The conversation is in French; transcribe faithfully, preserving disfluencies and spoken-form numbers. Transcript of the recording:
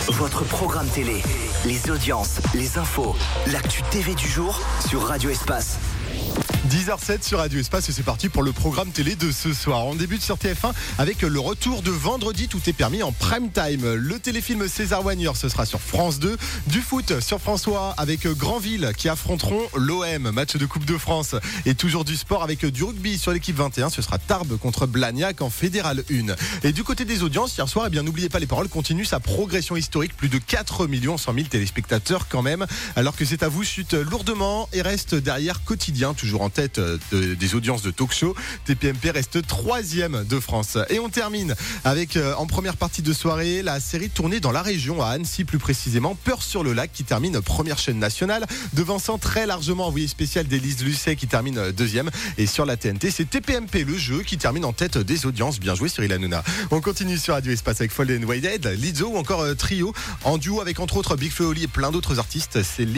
Votre programme télé, les audiences, les infos, l'actu T V du jour sur Radio Espace. dix heures zéro sept sur Radio Espace et c'est parti pour le programme télé de ce soir. On débute sur T F un avec le retour de Vendredi, tout est permis en prime time. Le téléfilm César Wagner, ce sera sur France deux. Du foot sur François avec Granville qui affronteront l'O M, match de Coupe de France. Et toujours du sport avec du rugby sur l'équipe vingt et un, ce sera Tarbes contre Blagnac en Fédéral un. Et du côté des audiences, hier soir, eh bien n'oubliez pas, les paroles continue sa progression historique, plus de quatre millions cent mille téléspectateurs quand même, alors que C'est à vous chute lourdement et reste derrière Quotidien, toujours en tête de, des audiences de talk show. T P M P reste troisième de France. Et on termine avec, euh, en première partie de soirée, la série tournée dans la région, à Annecy plus précisément, Peur sur le lac, qui termine première chaîne nationale, devançant très largement Envoyé spécial d'Élise Lucet qui termine deuxième. Et sur la T N T, c'est T P M P, le jeu, qui termine en tête des audiences. Bien joué Cyril Hanouna. On continue sur Radio Espace avec Fold and Wide, Lizzo ou encore euh, Trio, en duo avec entre autres Big Flo et Oli et plein d'autres artistes. C'est